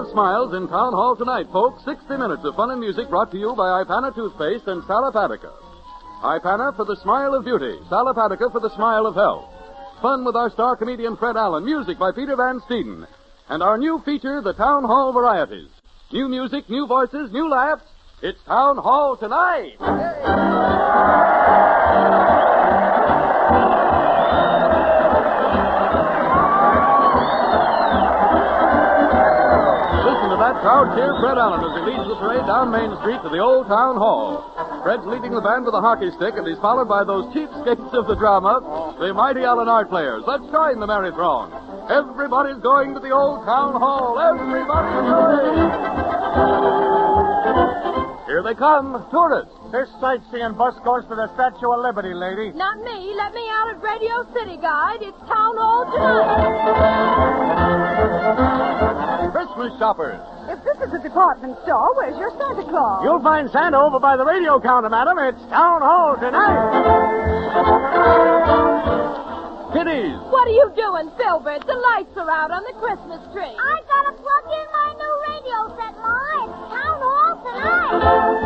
of smiles in Town Hall tonight, folks. 60 minutes of fun and music brought to you by Ipana Toothpaste and Salapatica. Ipana for the smile of beauty. Salapatica for the smile of health. Fun with our star comedian Fred Allen. Music by Peter Van Steeden. And our new feature, the Town Hall Varieties. New music, new voices, new laughs. It's Town Hall tonight. Listen to that crowd cheer Fred Allen as he leads the parade down Main Street to the Old Town Hall. Fred's leading the band with a hockey stick, and he's followed by those cheapskates of the drama, the mighty Allen Art players. Let's join the merry throng. Everybody's going to the Old Town Hall. Everybody's going. Here they come, tourists. This sightseeing bus goes for the Statue of Liberty, lady. Not me. Let me out at Radio City Guide. It's Town Hall tonight. Christmas shoppers. If this is a department store, where's your Santa Claus? You'll find Santa over by the radio counter, madam. It's Town Hall tonight. Kiddies. What are you doing, Filbert? The lights are out on the Christmas tree. I gotta plug in my new radio set, Ma. It's Town Hall tonight.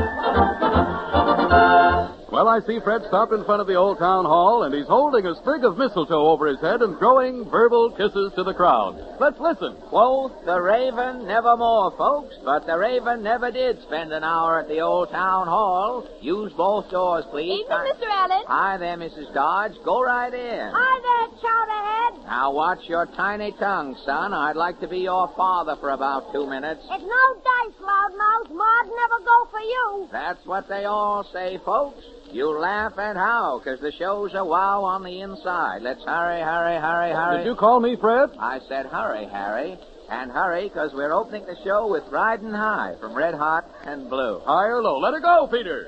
Well, I see Fred stopped in front of the Old Town Hall, and he's holding a sprig of mistletoe over his head and throwing verbal kisses to the crowd. Let's listen. Quoth the raven nevermore, folks, but the raven never did spend an hour at the Old Town Hall. Use both doors, please. Evening, Mr. Allen. Hi there, Mrs. Dodge. Go right in. Hi there, Chowderhead. Now watch your tiny tongue, son. I'd like to be your father for about 2 minutes. It's no dice, Loudmouth. Ma'd never go for you. That's what they all say, folks. You laugh and howl, 'cause the show's a wow on the inside. Let's hurry, hurry, hurry, hurry. Did you call me, Fred? I said hurry, Harry. And hurry, 'cause we're opening the show with Riding High from Red Hot and Blue. High or low? Let her go, Peter.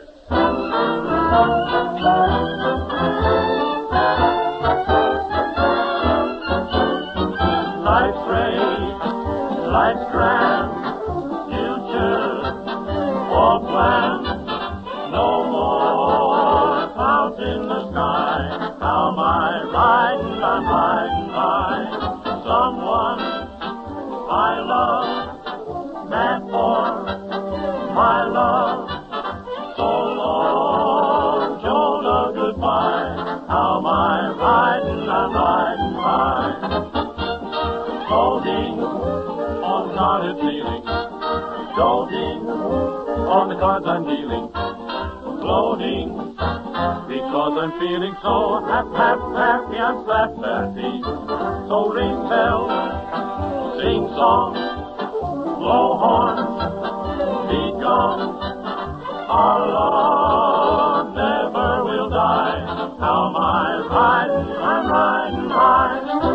Life's great, life's grand, future or plan. No more clouds in the sky. How am I riding, I'm riding high. Someone I love, and for my love, so long, Jonah, goodbye. How am I riding, I'm riding high. Floating on guarded ceiling, doting on the cards I'm dealing. Floating, because I'm feeling so happy, I'm happy. So ring bells, sing songs, blow horns, beat guns. Our love never will die. How am I riding, I'm riding high.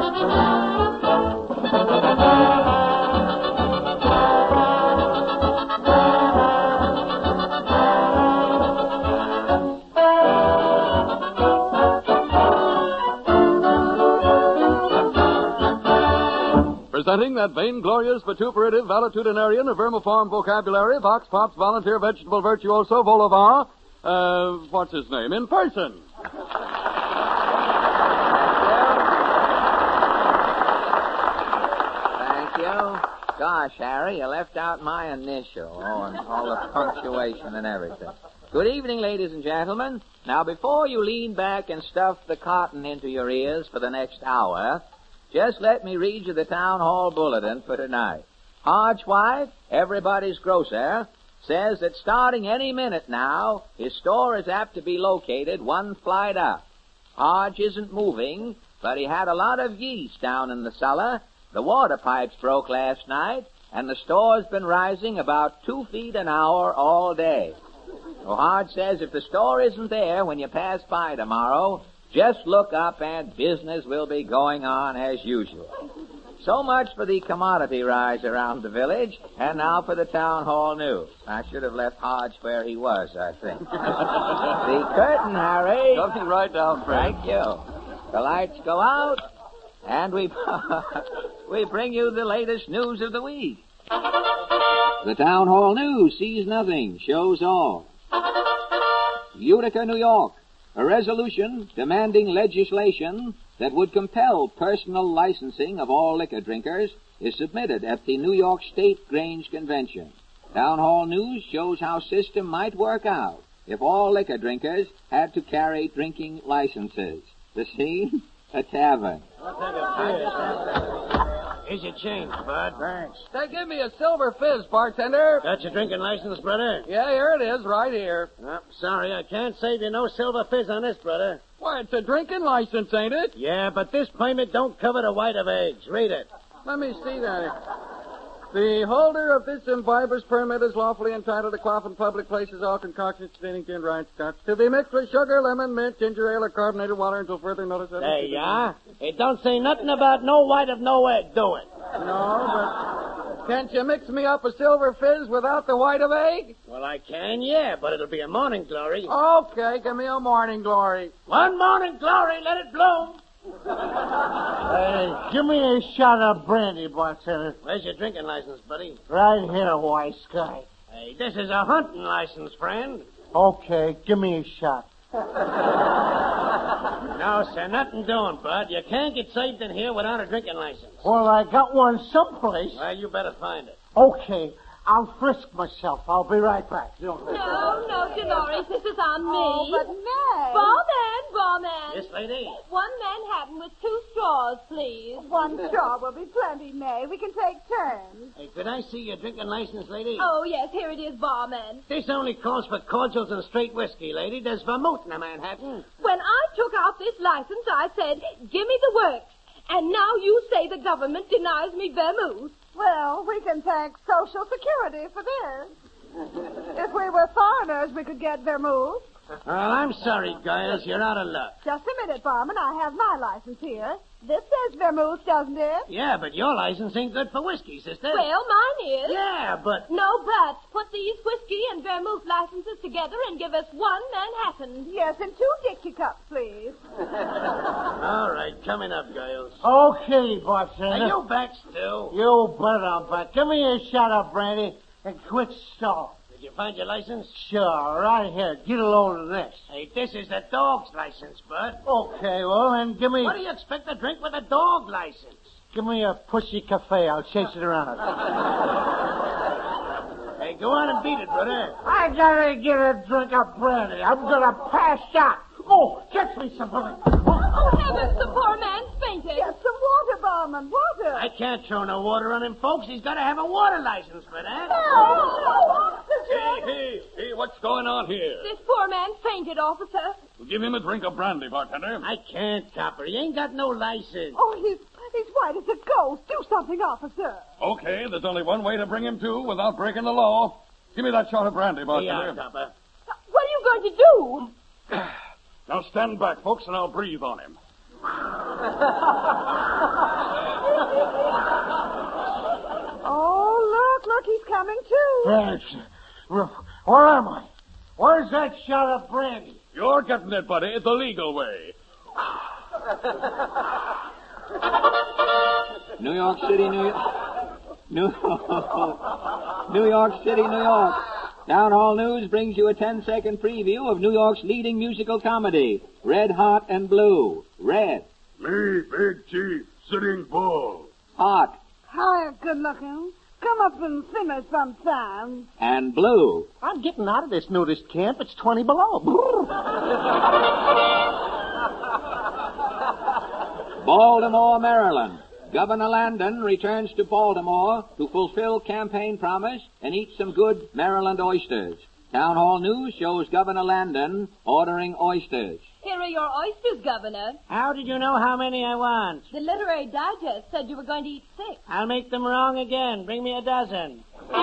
Presenting that vainglorious, vituperative, valetudinarian of vermiform vocabulary, Vox Pop's volunteer vegetable virtuoso, Volavant, what's his name, in person. Thank you. Gosh, Harry, you left out my initial. Oh, and all the punctuation and everything. Good evening, ladies and gentlemen. Now, before you lean back and stuff the cotton into your ears for the next hour, just let me read you the Town Hall Bulletin for tonight. Hodge White, everybody's grocer, says that starting any minute now, his store is apt to be located one flight up. Hodge isn't moving, but he had a lot of yeast down in the cellar. The water pipes broke last night, and the store's been rising about 2 feet an hour all day. So Hodge says if the store isn't there when you pass by tomorrow, just look up and business will be going on as usual. So much for the commodity rise around the village, and now for the Town Hall news. I should have left Hodge where he was, I think. The curtain, Harry. Something right down, Fred. Thank you. The lights go out, and we bring you the latest news of the week. The Town Hall news sees nothing, shows all. Utica, New York. A resolution demanding legislation that would compel personal licensing of all liquor drinkers is submitted at the New York State Grange Convention. Town Hall News shows how system might work out if all liquor drinkers had to carry drinking licenses. The scene? A tavern. Here's your change, Bud. Thanks. Say, give me a silver fizz, bartender. Got your drinking license, brother? Yeah, here it is, right here. Sorry, I can't save you no silver fizz on this, brother. Why, it's a drinking license, ain't it? Yeah, but this permit don't cover the white of eggs. Read it. Let me see that. The holder of this imbiber's permit is lawfully entitled to quaff in public places all concoctions containing gin, rye, scotch, to be mixed with sugar, lemon, mint, ginger ale, or carbonated water until further notice of There you are. It don't say nothing about no white of no egg, do it? No, but can't you mix me up a silver fizz without the white of egg? Well, I can, yeah, but it'll be a morning glory. Okay, give me a morning glory. One morning glory, let it bloom. Hey, give me a shot of brandy, bartender. Where's your drinking license, buddy? Right here, wise guy. Hey, this is a hunting license, friend. Okay, give me a shot. No, sir, nothing doing, Bud. You can't get saved in here without a drinking license. Well, I got one someplace. Well, you better find it. Okay, I'll frisk myself. I'll be right back. No, Dolores, this is on me. Oh, but May. Barman. Yes, lady? One Manhattan with 2 straws, please. One straw will be plenty, May. We can take turns. Hey, could I see your drinking license, lady? Oh, yes, here it is, barman. This only calls for cordials and straight whiskey, lady. There's vermouth in a Manhattan. When I took out this license, I said, give me the works. And now you say the government denies me vermouth. Well, we can thank Social Security for this. If we were foreigners, we could get vermouth. Well, I'm sorry, Giles. You're out of luck. Just a minute, barman. I have my license here. This says vermouth, doesn't it? Yeah, but your license ain't good for whiskey, sister. Well, mine is. Yeah, but... No buts. Put these whiskey and vermouth licenses together and give us 1 Manhattan. Yes, and 2 Dixie cups, please. All right, coming up, Giles. Okay, bartender. Are you back still? You bet I'm back. Give me a shot of brandy and quit stalling. Did you find your license? Sure, right here. Get a load of this. Hey, this is the dog's license, Bud. Okay, well, then give me... What do you expect to drink with a dog license? Give me a pussy cafe. I'll chase it around. Hey, go on and beat it, brother. I gotta get a drink of brandy. I'm gonna pass out. Oh, catch me somebody. Oh, heavens, the poor man's fainted. Get some water, barman. Water. I can't throw no water on him, folks. He's got to have a water license for that. Hey, what's going on here? This poor man fainted, officer. We'll give him a drink of brandy, bartender. I can't, Copper. He ain't got no license. Oh, he's white as a ghost. Do something, officer. Okay, there's only one way to bring him to without breaking the law. Give me that shot of brandy, Here, bartender. Copper. What are you going to do? Now stand back, folks, and I'll breathe on him. Oh, look, he's coming too. Thanks. Where am I? Where's that shot of brandy? You're getting it, buddy, the legal way. New York City, New York City, New York. Town Hall News brings you a 10-second preview of New York's leading musical comedy, Red Hot and Blue. Red. Me, Big Chief, Sitting Bull. Hot. Hi, good looking. Come up and see me sometime. And Blue. I'm getting out of this nudist camp. It's 20 below. Baltimore, Maryland. Governor Landon returns to Baltimore to fulfill campaign promise and eat some good Maryland oysters. Town Hall News shows Governor Landon ordering oysters. Here are your oysters, Governor. How did you know how many I want? The Literary Digest said you were going to eat 6. I'll make them wrong again. Bring me a dozen.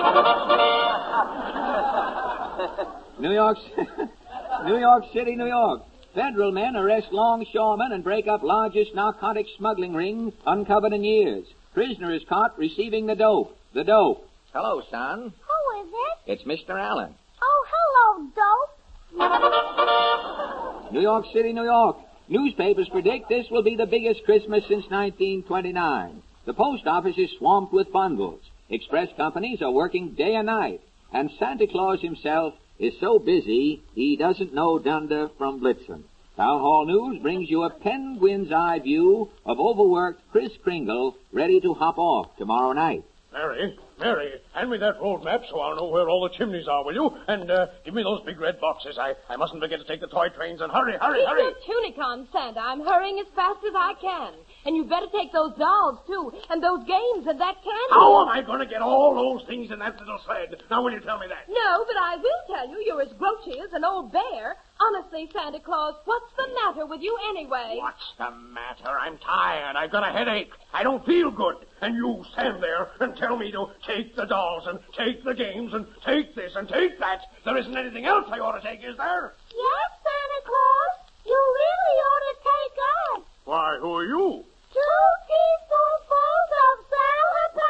New York City, New York. Federal men arrest longshoremen and break up largest narcotic smuggling ring uncovered in years. Prisoner is caught receiving the dope. The dope. Hello, son. Who is it? It's Mr. Allen. Oh, hello, dope. New York City, New York. Newspapers predict this will be the biggest Christmas since 1929. The post office is swamped with bundles. Express companies are working day and night. And Santa Claus himself is so busy he doesn't know Dunder from Blitzen. Town Hall News brings you a penguin's eye view of overworked Kris Kringle ready to hop off tomorrow night. Mary, hand me that road map so I'll know where all the chimneys are, will you? And give me those big red boxes. I mustn't forget to take the toy trains. And hurry. Keep your tunic on, Santa. I'm hurrying as fast as I can. And you better take those dolls, too, and those games and that candy. How am I going to get all those things in that little sled? Now, will you tell me that? No, but I will tell you you're as grouchy as an old bear. Honestly, Santa Claus, what's the matter with you anyway? What's the matter? I'm tired. I've got a headache. I don't feel good. And you stand there and tell me to take the dolls and take the games and take this and take that. There isn't anything else I ought to take, is there? Yes, Santa Claus. You really ought to take us. Why, who are you? 2 teaspoonfuls of Sal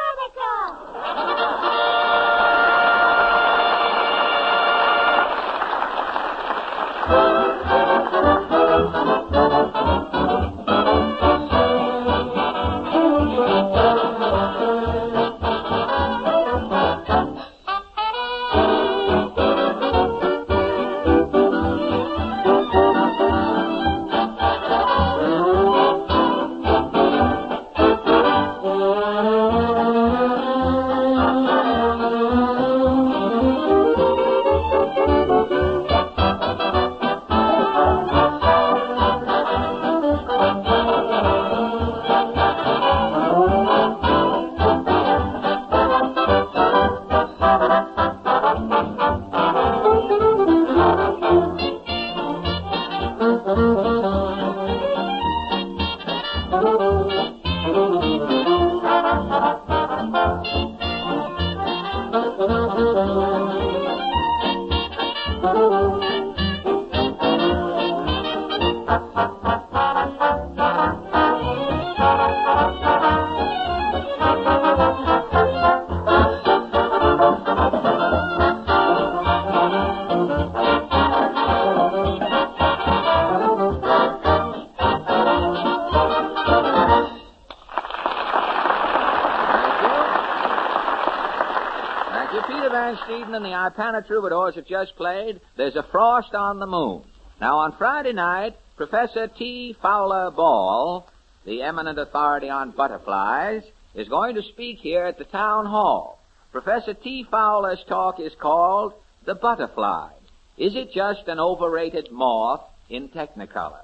And the Ipana Troubadours have just played There's a Frost on the Moon. Now, on Friday night, Professor T. Fowler Ball, the eminent authority on butterflies, is going to speak here at the town hall. Professor T. Fowler's talk is called The Butterfly. Is it just an overrated moth in Technicolor?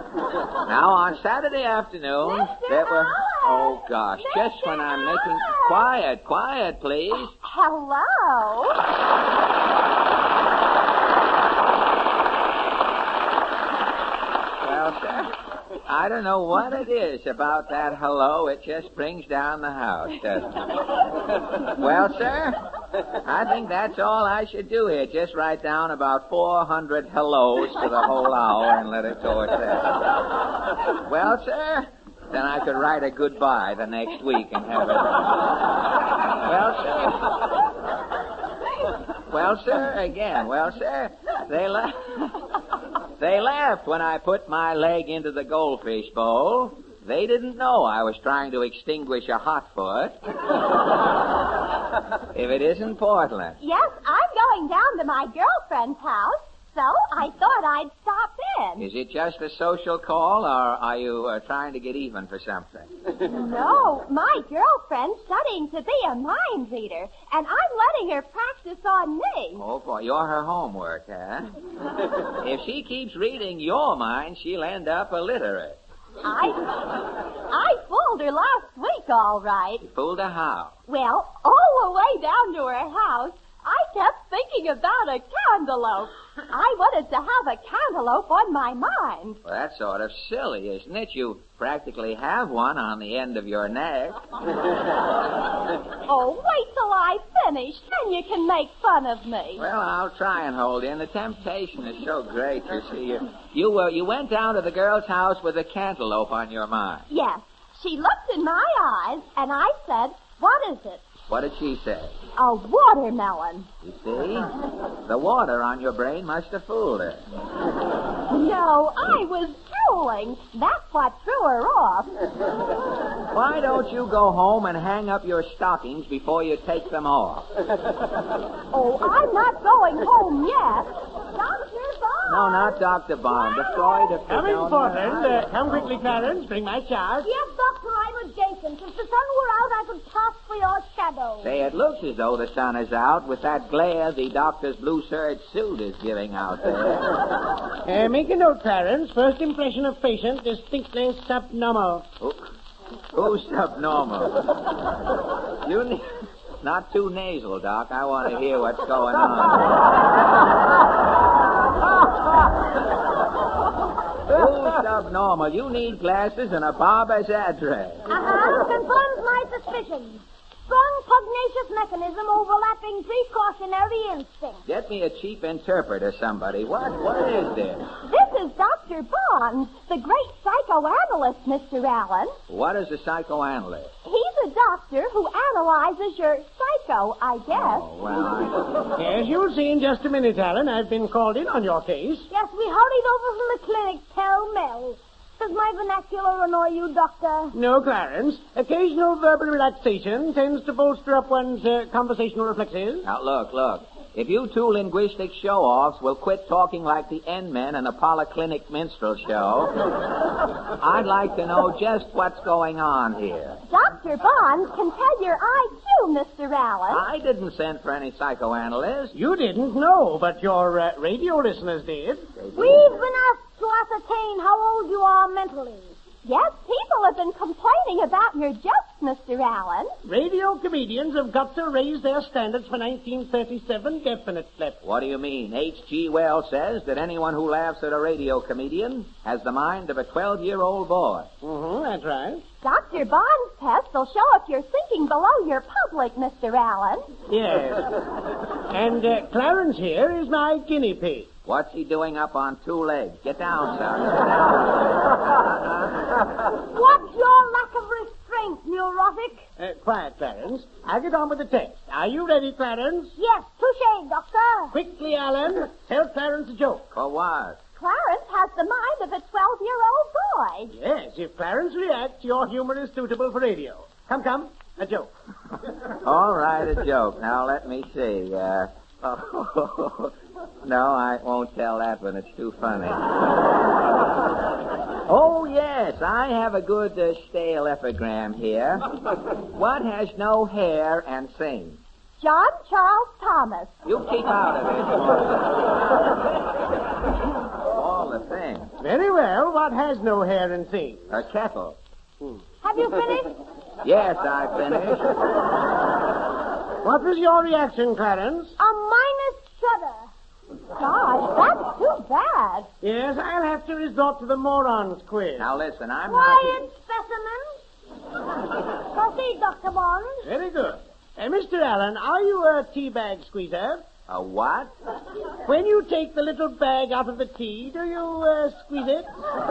Now, on Saturday afternoon, there were... Oh, gosh, just when I'm making... Quiet, please. Hello? Well, sir, I don't know what it is about that hello. It just brings down the house, doesn't it? Well, sir, I think that's all I should do here. Just write down about 400 hellos for the whole hour and let it go at that. Well, sir, then I could write a goodbye the next week and have it. Well, sir, they laughed when I put my leg into the goldfish bowl. They didn't know I was trying to extinguish a hot foot. If it isn't Portland. Yes, I'm going down to my girlfriend's house, so I thought I'd stop in. Is it just a social call, or are you trying to get even for something? No, my girlfriend's studying to be a mind reader, and I'm letting her practice on me. Oh, boy, you're her homework, huh? If she keeps reading your mind, she'll end up illiterate. I fooled her last week, all right. You fooled her how? Well, all the way down to her house, I kept thinking about a cantaloupe. I wanted to have a cantaloupe on my mind. Well, that's sort of silly, isn't it? You practically have one on the end of your neck. Oh, wait till I finish, then you can make fun of me. Well, I'll try and hold in. The temptation is so great, you see. You went down to the girl's house with a cantaloupe on your mind. Yes. She looked in my eyes, and I said, "What is it?" What did she say? A watermelon. You see? The water on your brain must have fooled her. No, I was drooling. That's what threw her off. Why don't you go home and hang up your stockings before you take them off? Oh, I'm not going home yet. Doctor, bye. No, not Dr. Bond. The Freud of... Come in, Portland. Come quickly, Clarence. Bring my charge. Yes, Doctor, I'm with Jason. If the sun were out, I could pass for your shadow. Say, it looks as though the sun is out with that glare the doctor's blue serge suit is giving out there. Make a note, Clarence. First impression of patient, distinctly subnormal. Who's subnormal? You need... Not too nasal, Doc. I want to hear what's going on. Who's subnormal? You need glasses and a barber's address. Confirms my suspicions. Strong pugnacious mechanism overlapping precautionary instinct. Get me a cheap interpreter, somebody. What is this? This is Dr. Bond, the great psychoanalyst, Mr. Allen. What is a psychoanalyst? He's a doctor who analyzes your psycho, I guess. Oh, well, Yes, you'll see in just a minute, Allen. I've been called in on your case. Yes, we hurried over from the clinic pell-mell. Does my vernacular annoy you, Doctor? No, Clarence. Occasional verbal relaxation tends to bolster up one's conversational reflexes. Now, look. If you two linguistic show-offs will quit talking like the N-men in a polyclinic minstrel show, I'd like to know just what's going on here. Dr. Bond can tell your IQ, Mr. Allen. I didn't send for any psychoanalyst. You didn't know, but your radio listeners did. We've been asked to ascertain how old you are mentally. Yes, people have been complaining about your jokes, Mr. Allen. Radio comedians have got to raise their standards for 1937, definitely. What do you mean? H.G. Wells says that anyone who laughs at a radio comedian has the mind of a 12-year-old boy. That's right. Dr. Bond's test will show if you're sinking below your public, Mr. Allen. Yes. And Clarence here is my guinea pig. What's he doing up on two legs? Get down, son. What's your lack of restraint, neurotic? Quiet, Clarence. I'll get on with the test. Are you ready, Clarence? Yes, touche, Doctor. Quickly, Alan. Tell Clarence a joke. For what? Clarence has the mind of a 12-year-old boy. Yes, if Clarence reacts, your humor is suitable for radio. Come, a joke. All right, a joke. Now, let me see. No, I won't tell that one. It's too funny. Oh, yes, I have a good stale epigram here. What has no hair and sings? John Charles Thomas. You keep out of it. All the thing. Very well. What has no hair and sings? A kettle. Have you finished? Yes, I finished. What was your reaction, Clarence? A minus shudder. Gosh, that's too bad. Yes, I'll have to resort to the morons quiz. Now, listen, I'm Quiet specimen. Proceed, Dr. Bond. Very good. Mr. Allen, are you a tea bag squeezer? A what? When you take the little bag out of the tea, do you squeeze it?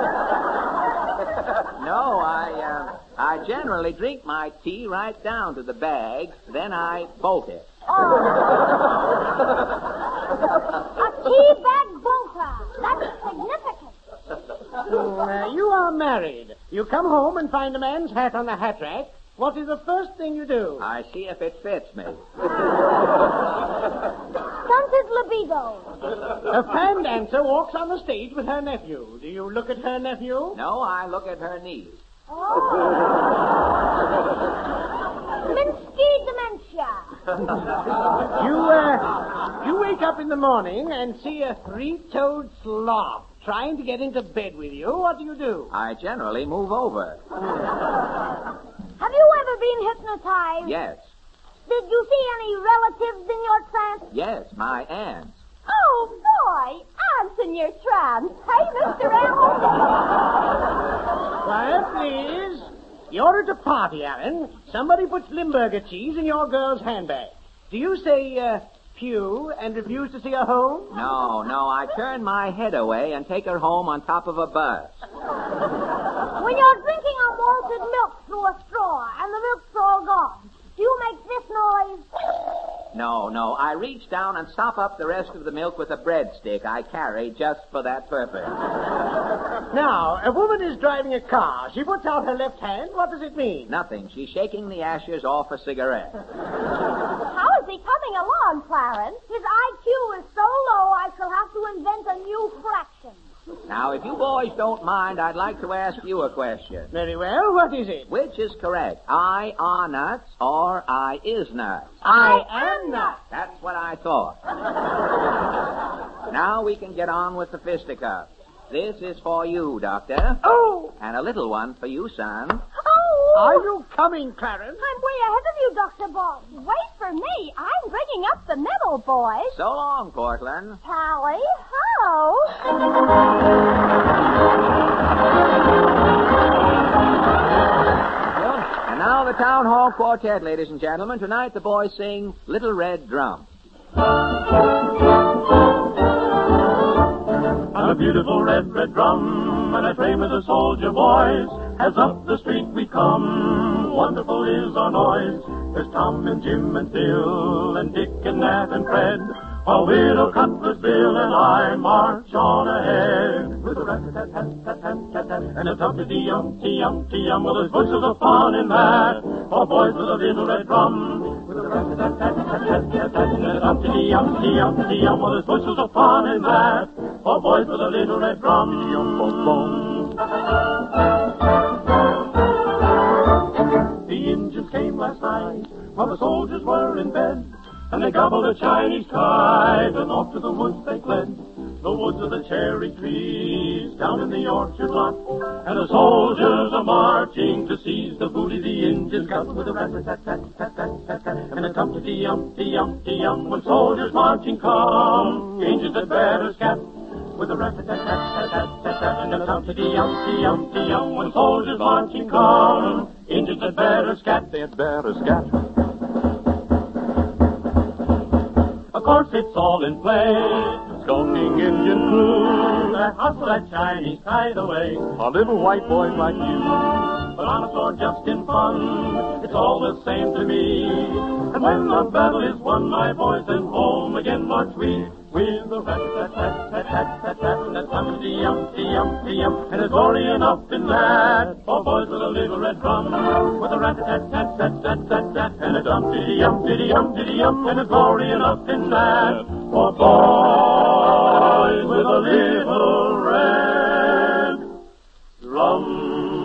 No, I generally drink my tea right down to the bag, then I bolt it. A tea bag bolter. That's significant. You are married. You come home and find a man's hat on the hat rack. What is the first thing you do? I see if it fits me. Stunted libido. A fan dancer walks on the stage with her nephew. Do you look at her nephew? No, I look at her knees. Minsky dementia. You wake up in the morning and see a three-toed sloth trying to get into bed with you. What do? I generally move over. Have you ever been hypnotized? Yes. Did you see any relatives in your trance? Yes, my aunts. Oh, boy. Aunts in your trance. Hey, Mr. Allen. Quiet, please. You're at a party, Alan. Somebody puts Limburger cheese in your girl's handbag. Do you say, pew, and refuse to see her home? No, I turn my head away and take her home on top of a bus. When you're drinking a malted milk through a straw and the milk's all gone, do you make this noise? No, I reach down and sop up the rest of the milk with a breadstick I carry just for that purpose. Now, a woman is driving a car. She puts out her left hand. What does it mean? Nothing. She's shaking the ashes off a cigarette. How is is he coming along, Clarence? His IQ is so low I shall have to invent a new fraction. Now, if you boys don't mind, I'd like to ask you a question. Very well, what is it? Which is correct, I are nuts or I is nuts? I am nuts. That's what I thought. Now we can get on with the fisticuffs. This is for you, Doctor. Oh! And a little one for you, son. Oh! Are you coming, Clarence? I'm way ahead of you, Dr. Bob. Wait for me. I'm bringing up the middle, boys. So long, Portland. Tally ho! And now the Town Hall Quartet, ladies and gentlemen. Tonight the boys sing Little Red Drum. On a beautiful red, red drum, and I train with the soldier boys, as up the street we come, wonderful is our noise. There's Tom and Jim and Phil, and Dick and Nat and Fred, while little Cutlass Bill and I march on ahead. With a rat-a-tat-tat-tat-tat-tat, and a tum-ty-yum-ty-yum-ty-yum, well, there's bushels of fun in that, for boys with a little red drum. With a rat-a-tat-tat-tat-tat-tat, and a tum-ty-yum-ty-yum-ty-yum, well, there's bushels of fun in that, for boys with a little red drum. The Indians came last night while the soldiers were in bed, and they gobbled a Chinese kite, and off to the woods they fled. The woods of the cherry trees down in the orchard lot, and the soldiers are marching to seize the booty the Indians got. With a rat-a-tat-tat-tat-tat-tat, and a tum-ty-yum-ty-yum-ty-yum, when soldiers marching come, Indians had better scat. With a rat-a-tat-tat-tat-tat-tat, and a tum-ty-yum-ty-yum-ty-yum, when soldiers marching come, Indians had better scat. They had better scat. Of course it's all in play, skulking Indian crew that hustle that Chinese kite away. A little white boys like you, but honest or just in fun, it's all the same to me. And when the battle is won, my boys, then home again march we. With a rat-a-tat-tat-tat-tat-tat, and a tum-ty-yum-ty-yum-ty-yum, and a glory enough in that, for boys with a little red drum. With a rat-a-tat-tat-tat-tat-tat, and a tum-ty-yum-ty-yum-ty-yum, and a glory enough in that, for boys with a little red drum.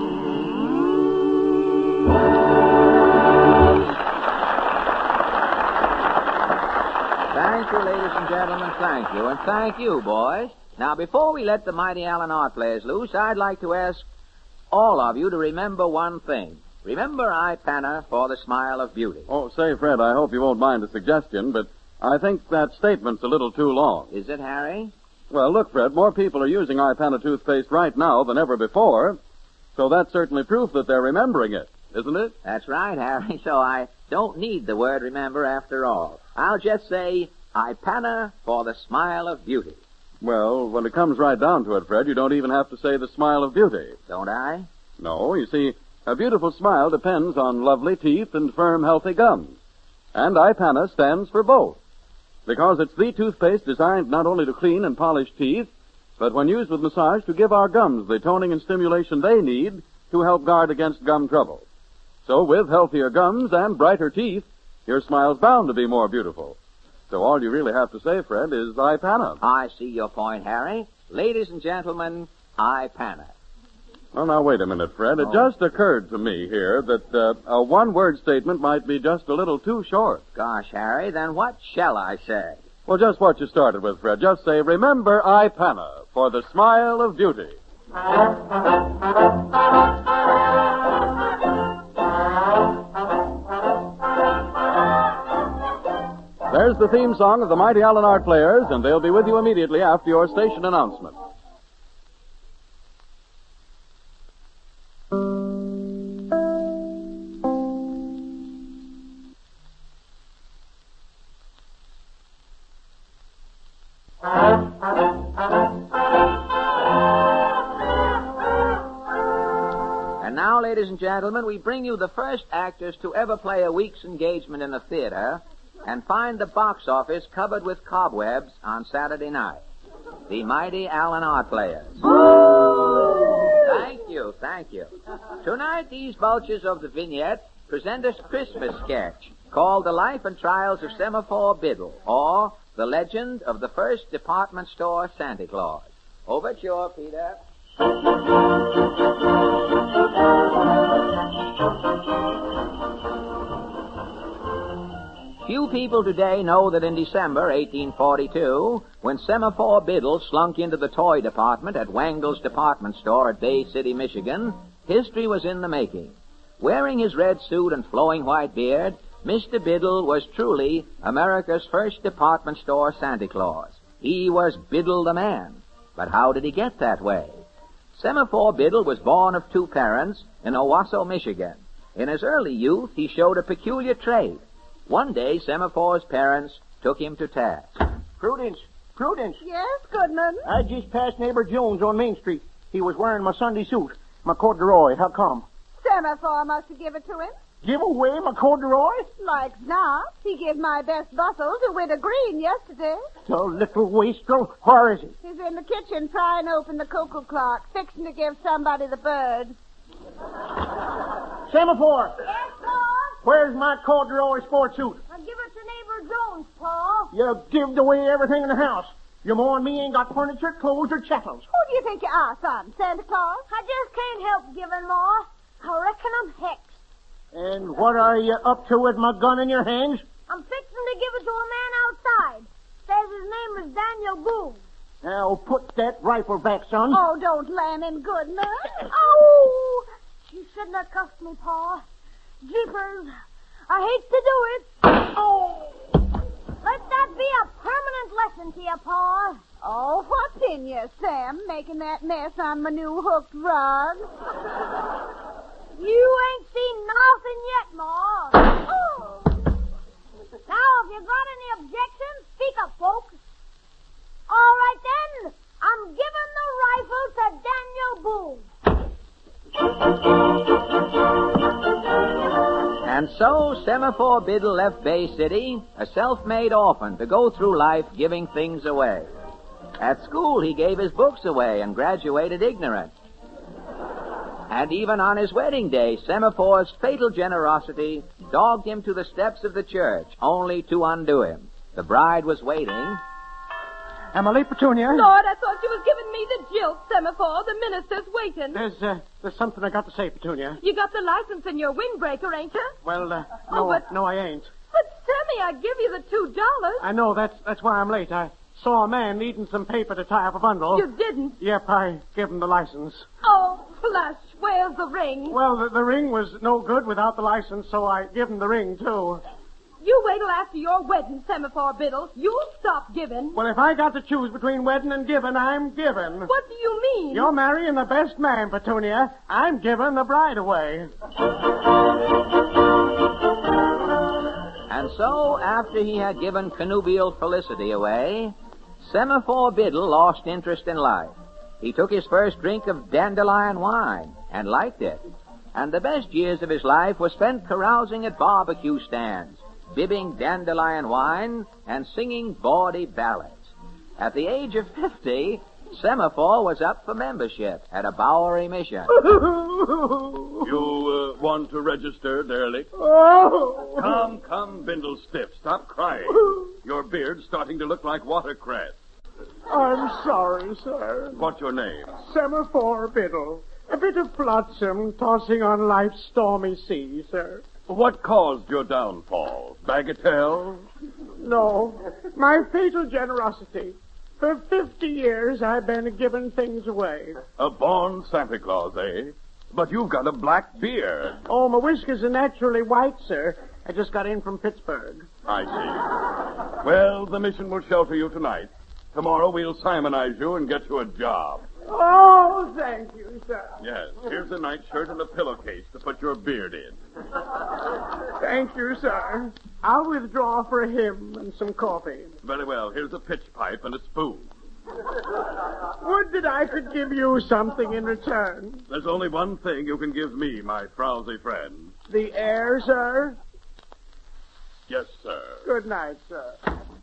Thank you, ladies and gentlemen, thank you. And thank you, boys. Now, before we let the mighty Allen Art players loose, I'd like to ask all of you to remember one thing. Remember Ipana for the smile of beauty. Oh, say, Fred, I hope you won't mind a suggestion, but I think that statement's a little too long. Is it, Harry? Well, look, Fred, more people are using Ipana toothpaste right now than ever before, so that's certainly proof that they're remembering it, isn't it? That's right, Harry, so I don't need the word remember after all. I'll just say Ipana for the smile of beauty. Well, when it comes right down to it, Fred, you don't even have to say the smile of beauty. Don't I? No, you see, a beautiful smile depends on lovely teeth and firm, healthy gums. And Ipana stands for both, because it's the toothpaste designed not only to clean and polish teeth, but when used with massage to give our gums the toning and stimulation they need to help guard against gum trouble. So with healthier gums and brighter teeth, your smile's bound to be more beautiful. So all you really have to say, Fred, is Ipana. I see your point, Harry. Ladies and gentlemen, Ipana. Well, now, wait a minute, Fred. It just occurred to me here that a one-word statement might be just a little too short. Gosh, Harry, then what shall I say? Well, just what you started with, Fred. Just say, remember Ipana for the smile of beauty. There's the theme song of the Mighty Allen Art Players, and they'll be with you immediately after your station announcement. And now, ladies and gentlemen, we bring you the first actors to ever play a week's engagement in a theater and find the box office covered with cobwebs on Saturday night. The Mighty Allen Art Players. Thank you. Tonight, these vultures of the vignette present us Christmas sketch, called The Life and Trials of Semaphore Biddle, or The Legend of the First Department Store Santa Claus. Overture, Peter. Few people today know that in December 1842, when Semaphore Biddle slunk into the toy department at Wangle's department store at Bay City, Michigan, history was in the making. Wearing his red suit and flowing white beard, Mr. Biddle was truly America's first department store Santa Claus. He was Biddle the man. But how did he get that way? Semaphore Biddle was born of two parents in Owasso, Michigan. In his early youth, he showed a peculiar trait. One day, Semaphore's parents took him to task. Prudence. Yes, Goodman? I just passed neighbor Jones on Main Street. He was wearing my Sunday suit, my corduroy. How come? Semaphore must have given it to him. Give away my corduroy? Like not. He gave my best bustle to Widow Green yesterday. The little wastrel. Where is he? He's in the kitchen prying open the cuckoo clock, fixing to give somebody the bird. Semaphore. Yes, Pa? Where's my corduroy sport suit? I'll give it to neighbor Jones, Pa. You give away everything in the house. Your ma and me ain't got furniture, clothes, or chattels. Who do you think you are, son? Santa Claus? I just can't help giving, Ma. I reckon I'm hexed. And what are you up to with my gun in your hands? I'm fixing to give it to a man outside. Says his name is Daniel Boone. Now, put that rifle back, son. Oh, don't land in Goodman. Oh! You shouldn't have cuffed me, Pa. Jeepers. I hate to do it. Oh! Let that be a permanent lesson to you, Pa. Oh, what's in you, Sam, making that mess on my new hooked rug? You ain't seen nothing yet, Ma. Oh! Now, if you got any objections, speak up, folks. All right, then. I'm giving the rifle to Daniel Boone. And so Semaphore Biddle left Bay City, a self-made orphan, to go through life giving things away. At school, he gave his books away and graduated ignorant. And even on his wedding day, Semaphore's fatal generosity dogged him to the steps of the church, only to undo him. The bride was waiting. Am I late, Petunia? Lord, I thought you was giving me the jilt, Semaphore. The minister's waiting. There's something I got to say, Petunia. You got the license in your windbreaker, ain't you? Well, no, I ain't. But, Sammy, I give you the $2. I know, that's why I'm late. I saw a man needing some paper to tie up a bundle. You didn't? Yep, I gave him the license. Oh, Flush, where's the ring? Well, the ring was no good without the license, so I gave him the ring, too. You wait till after your wedding, Semaphore Biddle. You'll stop giving. Well, if I got to choose between wedding and giving, I'm giving. What do you mean? You're marrying the best man, Petunia. I'm giving the bride away. And so, after he had given connubial felicity away, Semaphore Biddle lost interest in life. He took his first drink of dandelion wine and liked it. And the best years of his life were spent carousing at barbecue stands, bibbing dandelion wine, and singing bawdy ballads. At the age of 50, Semaphore was up for membership at a Bowery mission. You want to register, derelict? Oh. Come, Bindle Stiff. Stop crying. Your beard's starting to look like watercress. I'm sorry, sir. What's your name? Semaphore Biddle. A bit of flotsam tossing on life's stormy sea, sir. What caused your downfall? Bagatelle? No, my fatal generosity. For 50 years, I've been giving things away. A born Santa Claus, eh? But you've got a black beard. Oh, my whiskers are naturally white, sir. I just got in from Pittsburgh. I see. Well, the mission will shelter you tonight. Tomorrow we'll Simonize you and get you a job. Oh, thank you, sir. Yes, here's a nightshirt and a pillowcase to put your beard in. Thank you, sir. I'll withdraw for a hymn and some coffee. Very well, here's a pitch pipe and a spoon. Would that I could give you something in return. There's only one thing you can give me, my frowsy friend. The air, sir? Yes, sir. Good night, sir.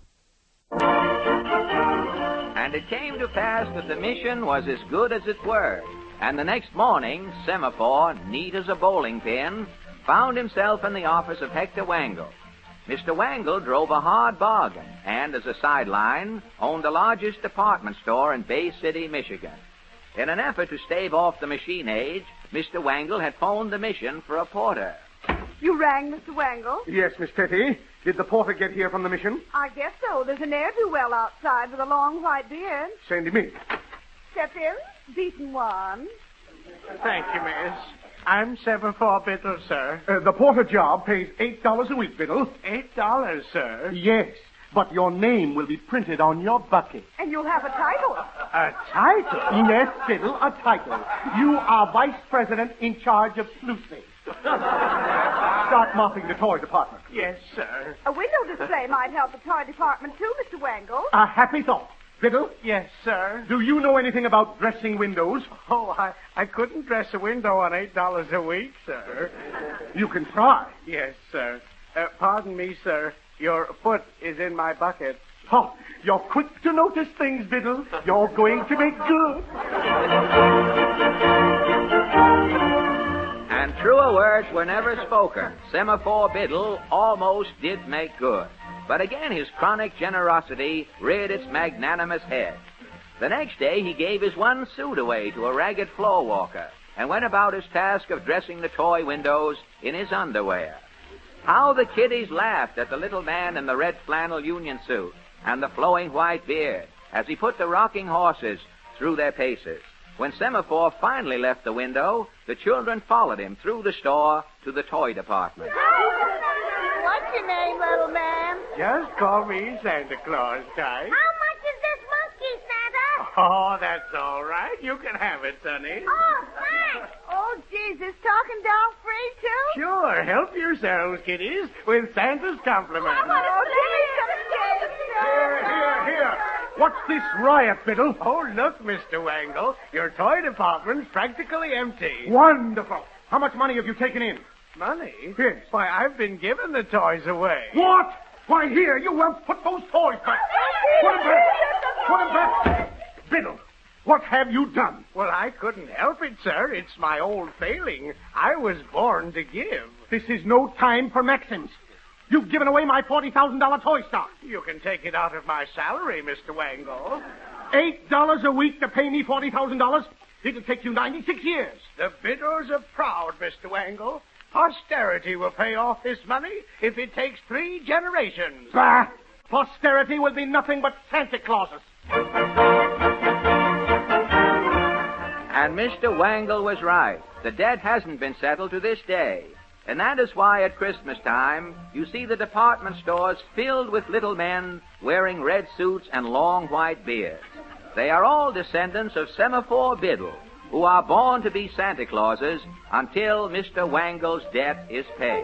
And it came to pass that the mission was as good as its word. And the next morning, Semaphore, neat as a bowling pin, found himself in the office of Hector Wangle. Mr. Wangle drove a hard bargain and, as a sideline, owned the largest department store in Bay City, Michigan. In an effort to stave off the machine age, Mr. Wangle had phoned the mission for a porter. You rang, Mr. Wangle? Yes, Miss Petty. Did the porter get here from the mission? I guess so. There's an ne'er-do-well outside with a long white beard. Send him in. Step in. Beaten one. Thank you, miss. I'm 7-4 Biddle, sir. The porter job pays $8 a week, Biddle. $8, sir. Yes, but your name will be printed on your bucket. And you'll have a title. A title? Yes, Biddle, a title. You are vice president in charge of sleuthing. Start mopping the toy department. Yes, sir. A window display might help the toy department, too, Mr. Wangle. A happy thought. Biddle, Yes, sir. do you know anything about dressing windows? Oh, I couldn't dress a window on $8 a week, sir. You can try. Yes, sir. Pardon me, sir. Your foot is in my bucket. Oh, you're quick to notice things, Biddle. You're going to make good. And truer words were never spoken. Semaphore Biddle almost did make good. But again his chronic generosity reared its magnanimous head. The next day he gave his one suit away to a ragged floor walker and went about his task of dressing the toy windows in his underwear. How the kiddies laughed at the little man in the red flannel union suit and the flowing white beard as he put the rocking horses through their paces. When Semaphore finally left the window, the children followed him through the store to the toy department. What's your name, little man? Just call me Santa Claus, Ty. How much is this monkey, Santa? Oh, that's all right. You can have it, Sonny. Oh, thanks. Oh, Jesus, talking down free, too? Sure, help yourselves, kiddies, with Santa's compliments. Oh, give me some cake. Here. What's this riot, Biddle? Oh, look, Mr. Wangle. Your toy department's practically empty. Wonderful. How much money have you taken in? Money? Yes. Why, I've been giving the toys away. What? Why, here, you won't put those toys back. Put them back. Put them back. Biddle, what have you done? Well, I couldn't help it, sir. It's my old failing. I was born to give. This is no time for maxims. You've given away my $40,000 toy stock. You can take it out of my salary, Mr. Wangle. $8 a week to pay me $40,000? It'll take you 96 years. The Biddles are proud, Mr. Wangle. Posterity will pay off this money if it takes 3 generations. Bah! Posterity will be nothing but Santa Clauses. And Mr. Wangle was right. The debt hasn't been settled to this day. And that is why at Christmas time, you see the department stores filled with little men wearing red suits and long white beards. They are all descendants of Semaphore Biddle, who are born to be Santa Clauses until Mr. Wangle's debt is paid.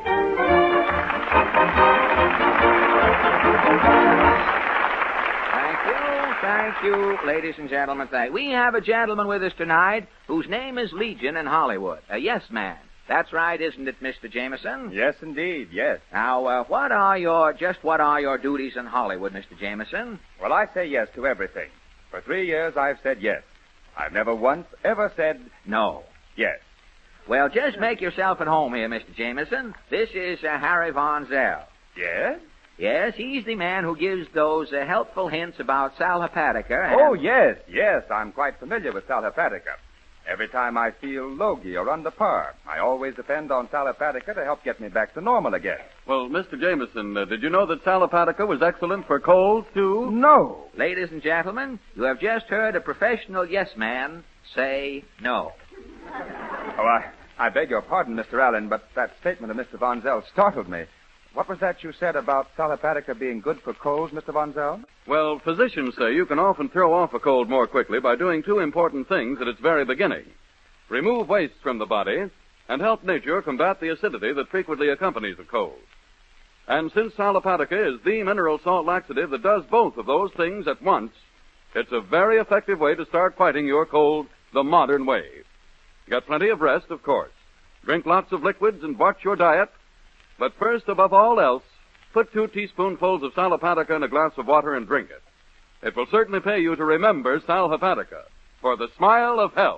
Thank you, ladies and gentlemen. We have a gentleman with us tonight whose name is Legion in Hollywood, a yes man. That's right, isn't it, Mr. Jameson? Yes, indeed, yes. Now, what are your duties in Hollywood, Mr. Jameson? Well, I say yes to everything. For 3 years, I've said yes. I've never once ever said no. Yes. Well, just make yourself at home here, Mr. Jameson. This is Harry Von Zell. Yes? Yes, he's the man who gives those helpful hints about Sal Hepatica. Oh, yes, I'm quite familiar with Sal Hepatica. Every time I feel logy or under par, I always depend on Sal Hepatica to help get me back to normal again. Well, Mr. Jameson, did you know that Sal Hepatica was excellent for colds, too? No. Ladies and gentlemen, you have just heard a professional yes man say no. Oh, I beg your pardon, Mr. Allen, but that statement of Mr. Von Zell startled me. What was that you said about Sal Hepatica being good for colds, Mr. Von Zell? Well, physicians say you can often throw off a cold more quickly by doing 2 important things at its very beginning. Remove waste from the body and help nature combat the acidity that frequently accompanies a cold. And since Sal Hepatica is the mineral salt laxative that does both of those things at once, it's a very effective way to start fighting your cold the modern way. Get plenty of rest, of course. Drink lots of liquids and watch your diet. But first, above all else, put 2 teaspoonfuls of Sal Hepatica in a glass of water and drink it. It will certainly pay you to remember Sal Hepatica for the smile of health.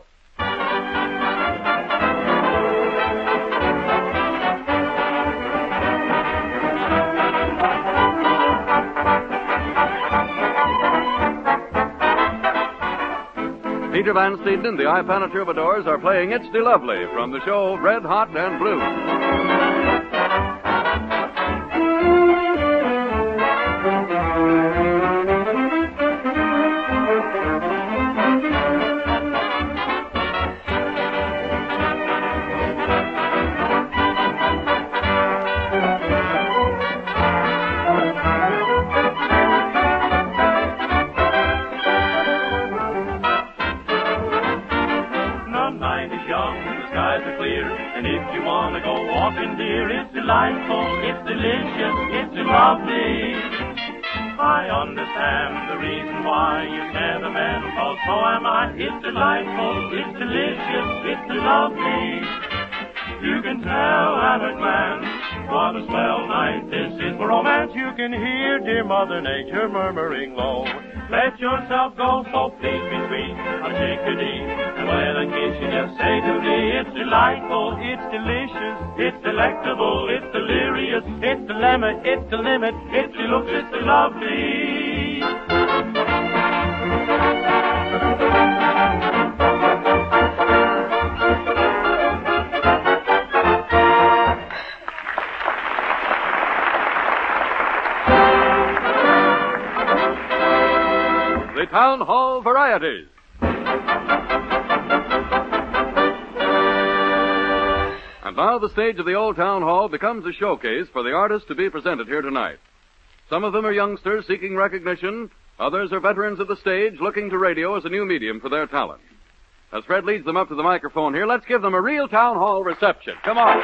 Peter Van Steeden and the Ipana Troubadours are playing It's De Lovely from the show Red Hot and Blue. Delightful, it's delicious, it's lovely. I understand the reason why you're sentimental, 'cause so am I. It's delightful, it's delicious, it's lovely. You can tell at a glance what a swell night this is for romance. You can hear dear Mother Nature murmuring low. Let yourself go, so please be sweet, a chickadee. And when I kiss you, just say to me, it's delightful, it's delicious, it's delectable, it's delirious, it's the limit, it's the limit, it's the looks, it's the lovely. The Town Hall Varieties. And now the stage of the old town hall becomes a showcase for the artists to be presented here tonight. Some of them are youngsters seeking recognition. Others are veterans of the stage looking to radio as a new medium for their talent. As Fred leads them up to the microphone here, let's give them a real town hall reception. Come on.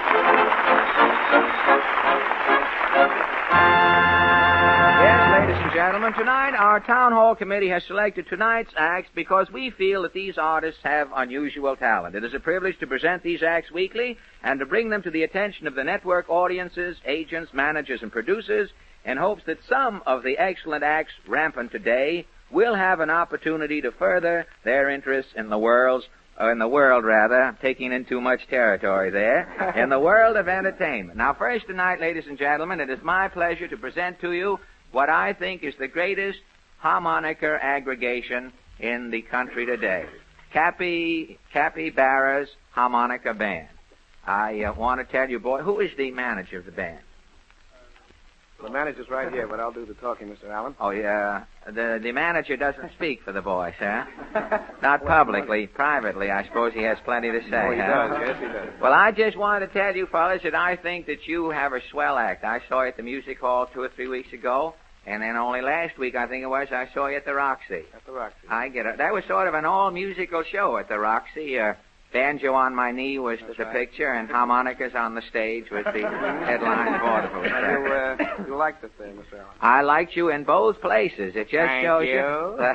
Ladies and gentlemen, tonight our Town Hall Committee has selected tonight's acts because we feel that these artists have unusual talent. It is a privilege to present these acts weekly and to bring them to the attention of the network audiences, agents, managers, and producers in hopes that some of the excellent acts rampant today will have an opportunity to further their interests in the world, taking in too much territory there, in the world of entertainment. Now, first tonight, ladies and gentlemen, it is my pleasure to present to you what I think is the greatest harmonica aggregation in the country today. Cappy Barra's Harmonica Band. I want to tell you, boy, who is the manager of the band? The manager's right here, but I'll do the talking, Mr. Allen. Oh, yeah. The manager doesn't speak for the boys, huh? Not publicly. Privately, I suppose he has plenty to say, Oh, he huh? does. Yes, he does. Well, I just wanted to tell you, fellas, that I think that you have a swell act. I saw you at the Music Hall 2 or 3 weeks ago, and then only last week, I think it was, I saw you at the Roxy. At the Roxy. I get it. That was sort of an all-musical show at the Roxy. Banjo on my knee was the picture, and harmonicas on the stage was the headline vaudeville. You liked the thing, Mr. Allen. I liked you in both places. It just shows you.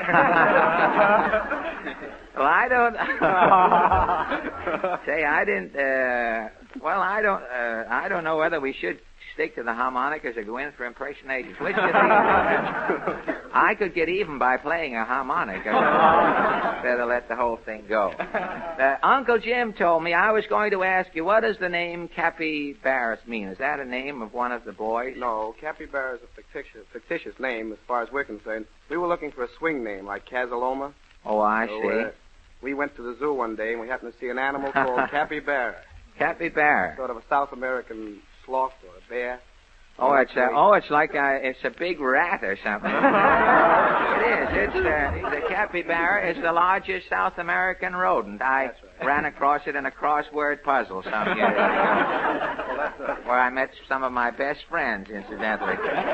Well, I don't. Say, I didn't. I don't know whether we should stick to the harmonicas or go in for impersonations. Which do you think? I could get even by playing a harmonica. Better let the whole thing go. Uncle Jim told me I was going to ask you, what does the name Cappy Barras mean? Is that a name of one of the boys? No, Cappy Barra is a fictitious name as far as we're concerned. We were looking for a swing name like Casaloma. Oh, I see. We went to the zoo one day and we happened to see an animal called Cappy Barra. Cappy Barra. Sort of a South American sloth or a bear. It's like it's a big rat or something. It is. It's the capybara is the largest South American rodent. I ran across it in a crossword puzzle some years ago, where I met some of my best friends, incidentally.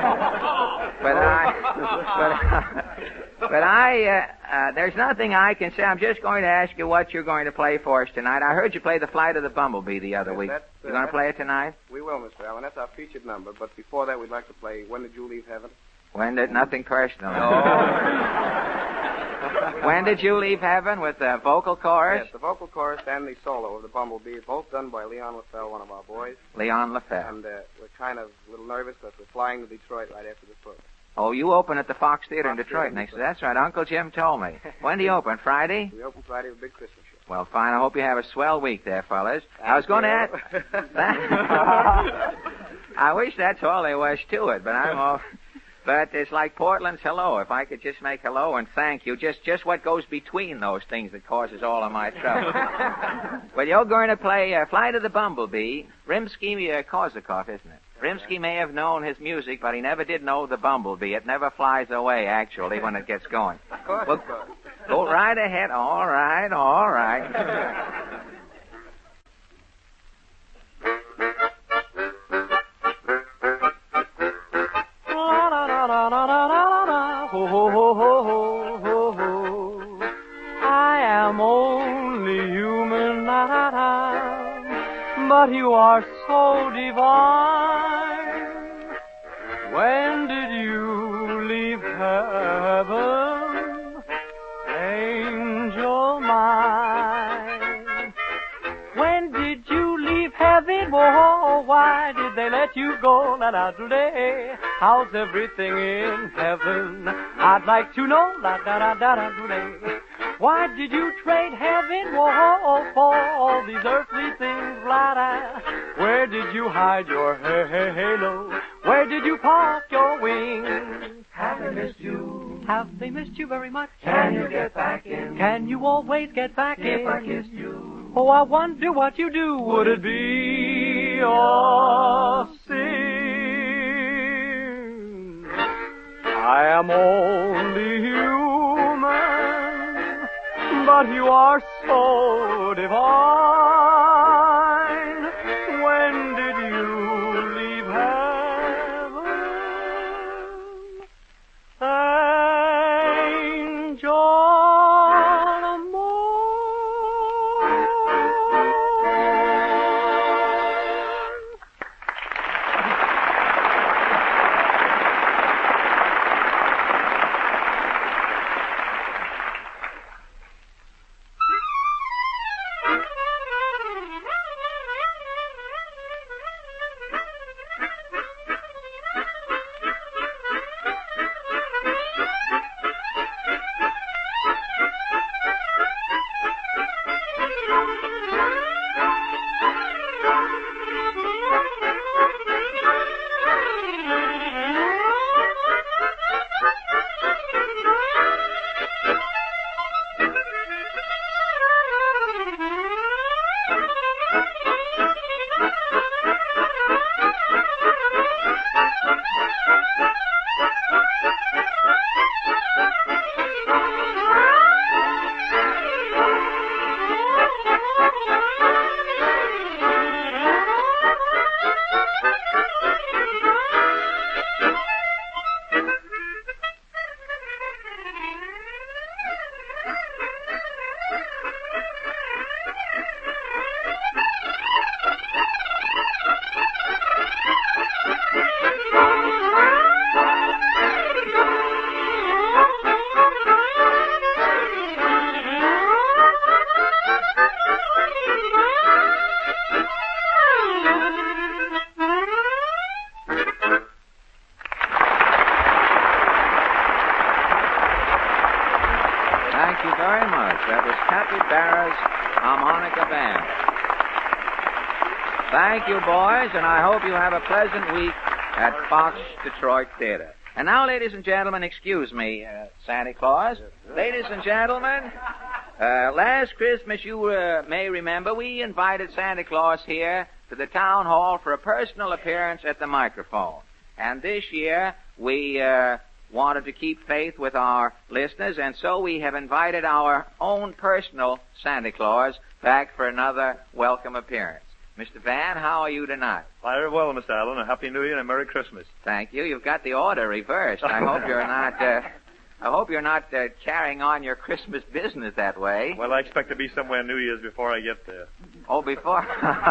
There's nothing I can say. I'm just going to ask you what you're going to play for us tonight. I heard you play The Flight of the Bumblebee the other week. You're going to play it tonight? We will, Mr. Allen. That's our featured number. But before that, we'd like to play When Did You Leave Heaven? Nothing personal. No. When Did You Leave Heaven with the vocal chorus? Yes, the vocal chorus and the solo of the Bumblebee, both done by Leon LaFell, one of our boys. Leon LaFell. And we're kind of a little nervous because we're flying to Detroit right after this program. Oh, you open at the Fox Theater in Detroit next. That's right. Uncle Jim told me. When do you open? Friday? We open Friday with a big Christmas show. Well, fine. I hope you have a swell week there, fellas. I was going to ask. I wish that's all there was to it, but I'm all. But it's like Portland's hello. If I could just make hello and thank you, just what goes between those things that causes all of my trouble. Well, you're going to play Flight of the Bumblebee. Rimsky-Korsakov, isn't it? Rimsky may have known his music, but he never did know the bumblebee. It never flies away, actually, when it gets going. Of course. Well, go right ahead. All right, all right. I am only human, but you are so divine. When did you leave heaven, angel mine? When did you leave heaven? Oh, why did they let you go? La da today. How's everything in heaven? I'd like to know. La da da da da today. Why did you trade heaven, whoa, for all these earthly things, la-da? Where did you hide your halo? Where did you park your wings? Have they missed you? Have they missed you very much? Can you get back in? Can you always get back in? If I kissed you. Oh, I wonder what you do. Would it be a sin? I am only human, but you are so divine. When did you leave heaven? Angel Thank you, boys, and I hope you have a pleasant week at Fox Detroit Theater. And now, ladies and gentlemen, excuse me, Santa Claus. Ladies and gentlemen, last Christmas, you may remember, we invited Santa Claus here to the town hall for a personal appearance at the microphone. And this year, we wanted to keep faith with our listeners, and so we have invited our own personal Santa Claus back for another welcome appearance. Mr. Van, how are you tonight? Very well, Mr. Allen. A Happy New Year and a Merry Christmas. Thank you. You've got the order reversed. I hope you're not carrying on your Christmas business that way. Well, I expect to be somewhere New Year's before I get there. Oh, before?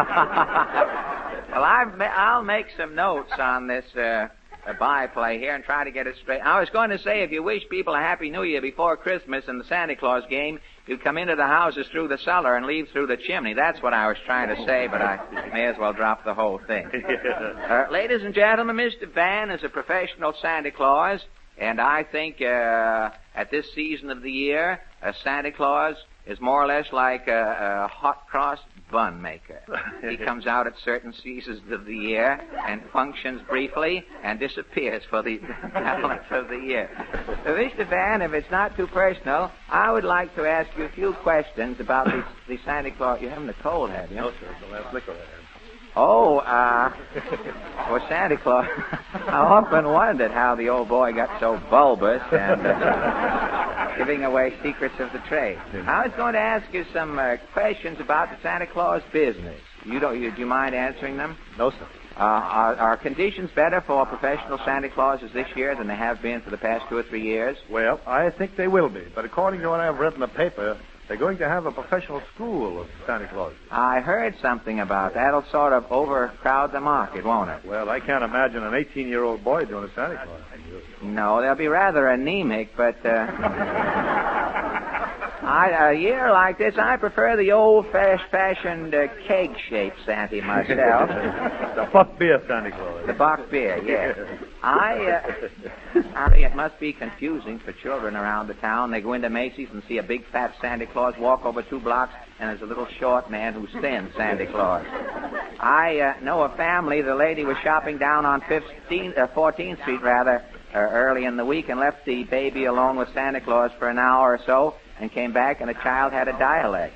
Well, I'll make some notes on this byplay here and try to get it straight. I was going to say, if you wish people a Happy New Year before Christmas and the Santa Claus game, you come into the houses through the cellar and leave through the chimney. That's what I was trying to say, but I may as well drop the whole thing. Ladies and gentlemen, Mr. Van is a professional Santa Claus, and I think at this season of the year, Santa Claus is more or less like a hot cross bun maker. He comes out at certain seasons of the year and functions briefly and disappears for the balance of the year. So, Mr. Van, if it's not too personal, I would like to ask you a few questions about the Santa Claus. You're having a cold, have you? No, sir. It's the last liquor I had. Oh, for Santa Claus, I often wondered how the old boy got so bulbous and giving away secrets of the trade. I was going to ask you some questions about the Santa Claus business. Do you mind answering them? No, sir. Are conditions better for professional Santa Clauses this year than they have been for the past 2 or 3 years? Well, I think they will be. But according to what I've read in the paper, they're going to have a professional school of Santa Claus. I heard something about that. It'll sort of overcrowd the market, won't it? Well, I can't imagine an 18-year-old boy doing a Santa Claus. No, they'll be rather anemic, but a year like this, I prefer the old-fashioned keg-shaped Santa myself. The Buck Beer Santa Claus. The Buck Beer, yes. It must be confusing for children around the town. They go into Macy's and see a big fat Santa Claus walk over 2 blocks, and there's a little short man who sends Santa Claus. I know a family. The lady was shopping down on 14th Street, early in the week, and left the baby alone with Santa Claus for an hour or so, and came back, and the child had a dialect.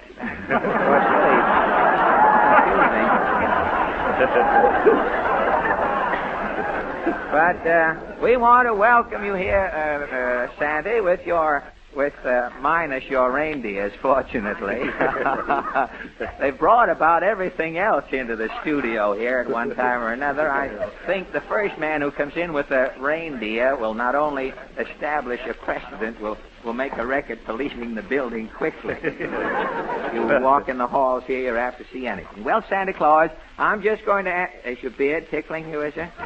But we want to welcome you here, Santa, minus your reindeers, fortunately. They brought about everything else into the studio here at one time or another. I think the first man who comes in with a reindeer will not only establish a precedent, will make a record for leaving the building quickly. You walk in the halls here, you're apt to see anything. Well, Santa Claus, I'm just going to ask... Is your beard tickling you, is it?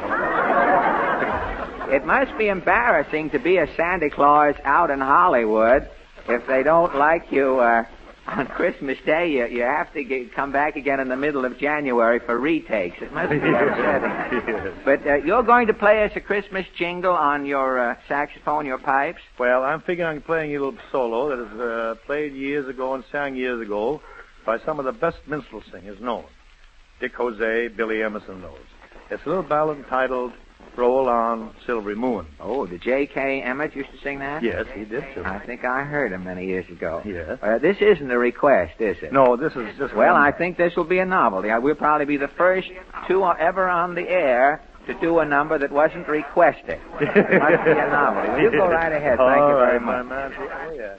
It must be embarrassing to be a Santa Claus out in Hollywood. If they don't like you on Christmas Day, you have to come back again in the middle of January for retakes. It must be upsetting. But you're going to play us a Christmas jingle on your saxophone, your pipes? Well, I'm figuring on playing a little solo that is played years ago and sang years ago by some of the best minstrel singers known. Dick Jose, Billy Emerson, those. It's a little ballad entitled Roll On, Silvery Moon. Oh, the J.K. Emmett used to sing that? Yes, he did, too. I think I heard him many years ago. Yes. This isn't a request, is it? No, this is just... Well, I think this will be a novelty. We'll probably be the first 2 ever on the air to do a number that wasn't requested. It must be a novelty. Well, you go right ahead. Thank you very much. My man. Oh, yeah.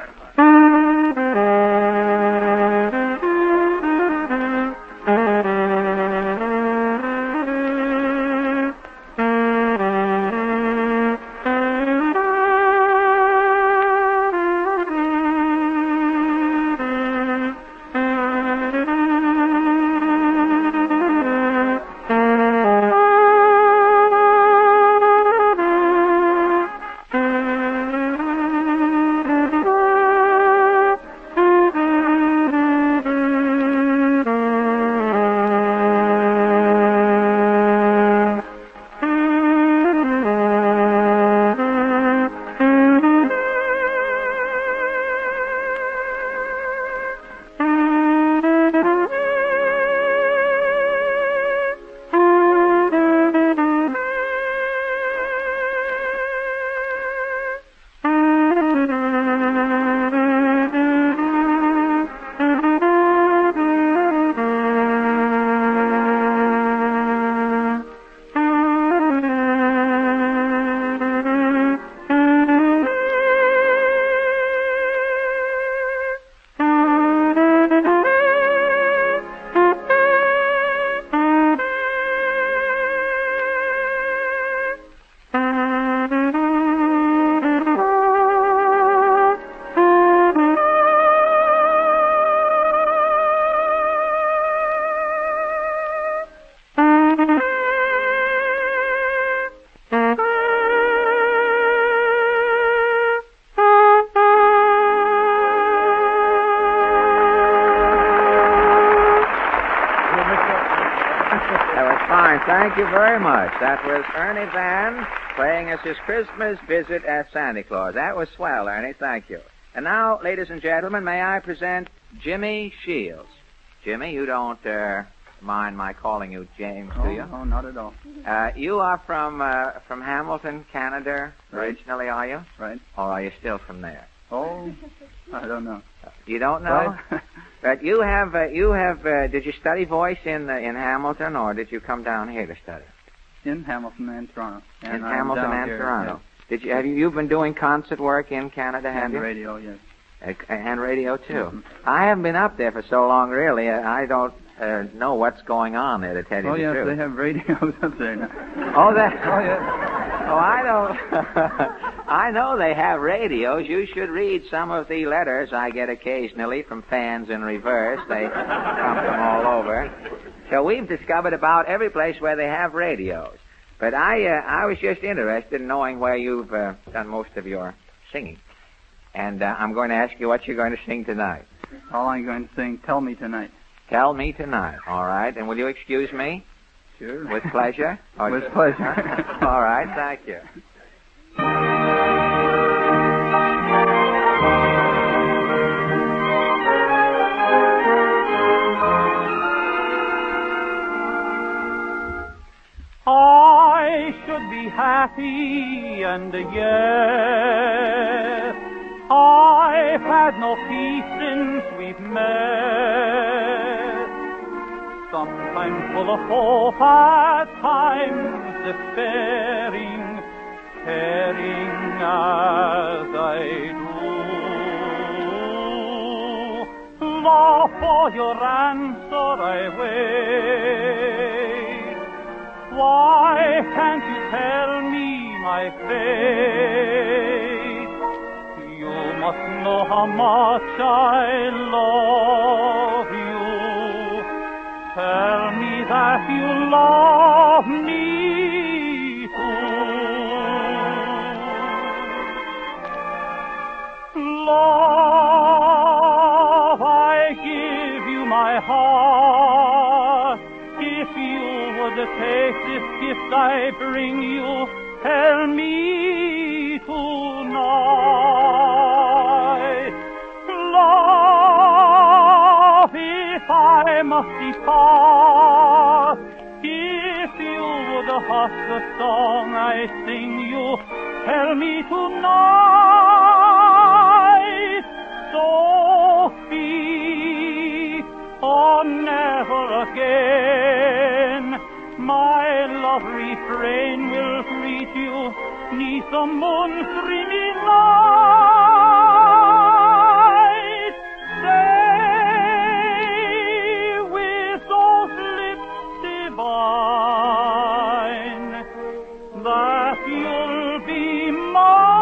Thank you very much. That was Ernie Van playing us his Christmas visit as Santa Claus. That was swell, Ernie. Thank you. And now, ladies and gentlemen, may I present Jimmy Shields. Jimmy, you don't mind my calling you James, do you? No, not at all. You are from Hamilton, Canada, Right. originally, are you? Right. Or are you still from there? Oh, I don't know. You don't know? Right. But you have, did you study voice in Hamilton, or did you come down here to study? In Hamilton and Toronto. And In I'm Hamilton down and here, Toronto. Have you been doing concert work in Canada, have and you? radio, yes. And radio, too. Mm-hmm. I haven't been up there for so long, really. I don't know what's going on there, to tell you Oh, the yes, truth. they have radios up there now. Oh, that... Oh, yes. Oh, I don't... I know they have radios. You should read some of the letters I get occasionally from fans in reverse. They come from all over. So we've discovered about every place where they have radios. But I was just interested in knowing where you've done most of your singing. And I'm going to ask you what you're going to sing tonight. All I'm going to sing, Tell Me Tonight. Tell Me Tonight, all right. And will you excuse me? Sure. With pleasure? With pleasure. All right, thank you. I should be happy, and yes, I've had no peace since we've met. Sometimes full of hope, at times despairing, caring as I do. Love, for your answer I wait. Why can't you tell me my fate? You must know how much I love you. Tell me that you love me too. Love, I give you my heart. If you would take this gift I bring you, tell me tonight. Love, if I must depart, if you would hush the song I sing you, tell me tonight. Sophie, oh, never again my love refrain will greet you 'neath the moon's dreamy night. Say with those lips divine that you'll be mine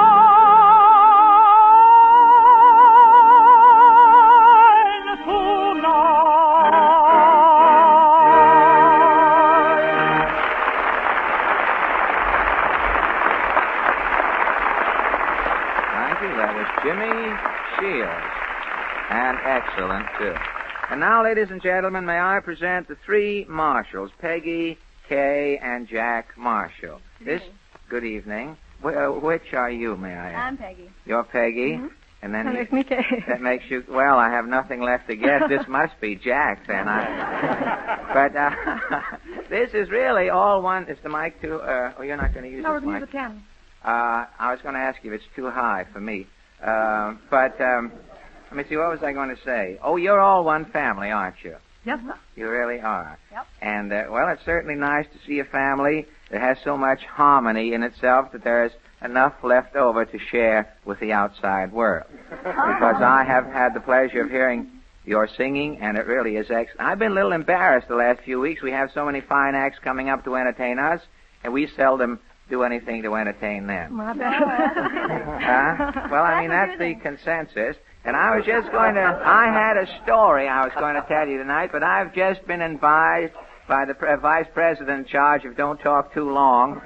Jimmy Shields. And excellent, too. And now, ladies and gentlemen, may I present the three Marshalls, Peggy, Kay, and Jack Marshall. Good evening. Which are you, may I ask? I'm Peggy. You're Peggy? Mm-hmm. And then that makes me Kay. That makes you... Well, I have nothing left to guess. This must be Jack, then. But this is really all one... Is the mic too... oh, you're not going to use no, this mic? No, we're going to use the piano. I was going to ask you if it's too high for me. But let me see, what was I going to say? Oh, you're all one family, aren't you? Yes, sir. You really are. Yep. And, well, it's certainly nice to see a family that has so much harmony in itself that there is enough left over to share with the outside world. Because I have had the pleasure of hearing your singing, and it really is excellent. I've been a little embarrassed the last few weeks. We have so many fine acts coming up to entertain us, and we seldom do anything to entertain them. My bad. Well, I mean, that's the consensus. And I was just going to... I had a story I was going to tell you tonight, but I've just been advised by the vice president in charge of Don't Talk Too Long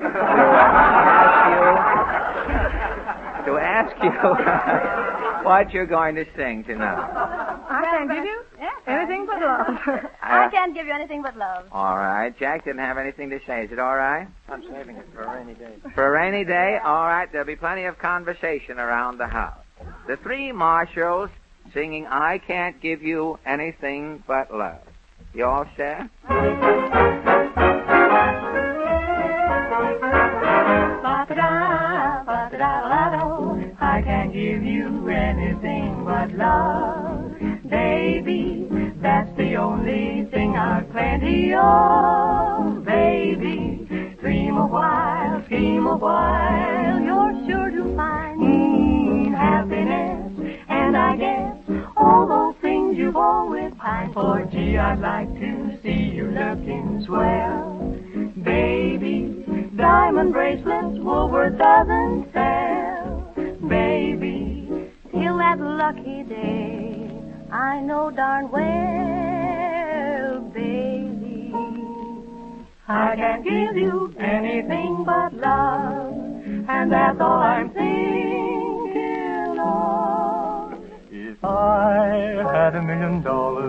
to ask you what you're going to sing tonight. I can't give you anything but love. I can't give you anything but love. All right. Jack didn't have anything to say. Is it all right? I'm saving it for a rainy day. For a rainy day? All right. There'll be plenty of conversation around the house. The Three Marshalls singing I Can't Give You Anything But Love. You all set? I can't give you anything but love. Baby, that's the only thing I've plenty of. Baby, dream a while, scheme a while, you're sure to find happiness. And I guess all those things you've always pined for. Gee, I'd like to see you looking swell. Baby, diamond bracelets Woolworth doesn't sell. Baby, till that lucky day, I know darn well, baby, I can't give you anything but love, and that's all I'm thinking of. If I had $1 million,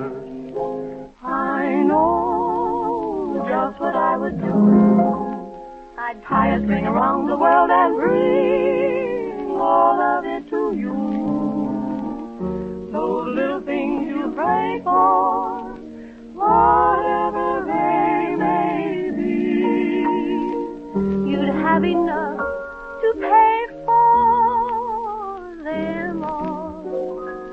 I know just what I would do. I'd tie a string around the world and bring all of it to you. Those little things you pray for, whatever they may be, you'd have enough to pay for them all.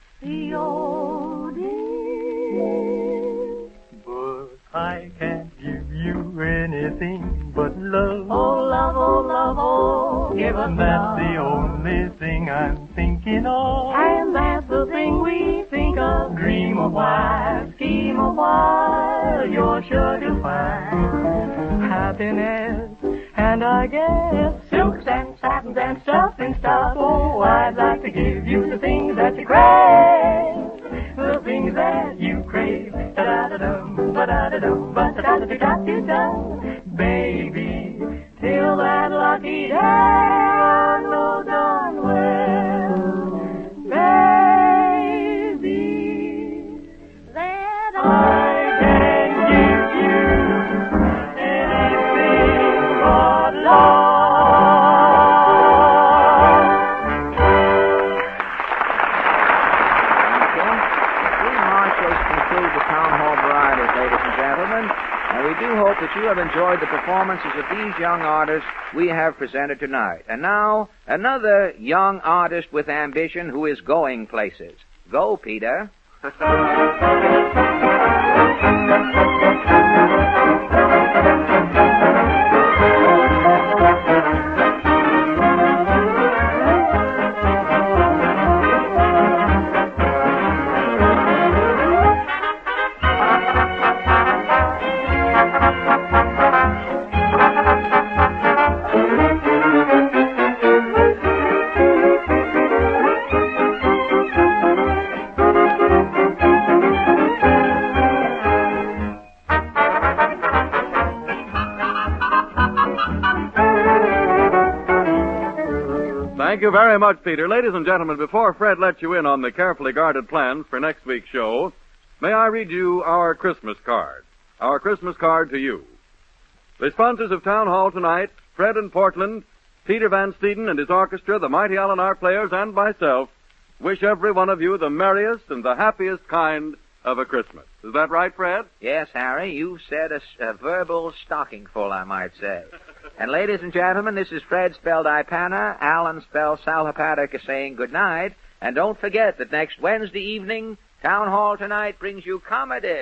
But I can't give you anything but love. Oh, love, oh, love, oh, give us And that's the only thing I'm thinking of. And that's the thing we think of. Dream a while, scheme a while, you're sure to find happiness. And I guess silks and satins and stuff and stuff. Oh, I'd like to give you the things that you crave, the things that you crave. Da-da-da-dum, ba-da-da-dum, ba-da-da-da-da-da-da. Baby, till that lucky day, I know darn well, baby, that I can give you anything but love. Three Marshalls conclude the Town Hall Varieties, ladies and gentlemen. And we do hope that you have enjoyed the performances of these young artists we have presented tonight. And now, another young artist with ambition who is going places. Go, Peter. Thank you very much, Peter. Ladies and gentlemen, before Fred lets you in on the carefully guarded plans for next week's show, may I read you our Christmas card? Our Christmas card to you. The sponsors of Town Hall tonight, Fred in Portland, Peter Van Steeden and his orchestra, the Mighty Allen Art Players, and myself, wish every one of you the merriest and the happiest kind of a Christmas. Is that right, Fred? Yes, Harry, you've said a verbal stocking full, I might say. And ladies and gentlemen, this is Fred spelled Ipana, Alan spelled Salapatica saying good night. And don't forget that next Wednesday evening, Town Hall Tonight brings you comedy,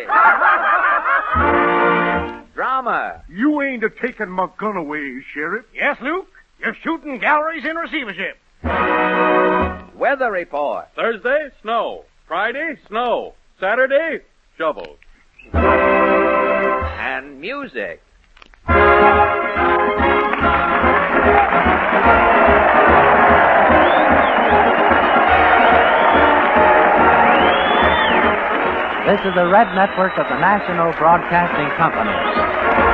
drama. You ain't a-taking my gun away, Sheriff. Yes, Luke. You're shooting galleries in receivership. Weather report. Thursday, snow. Friday, snow. Saturday, shovels. And music. This is the Red Network of the National Broadcasting Company.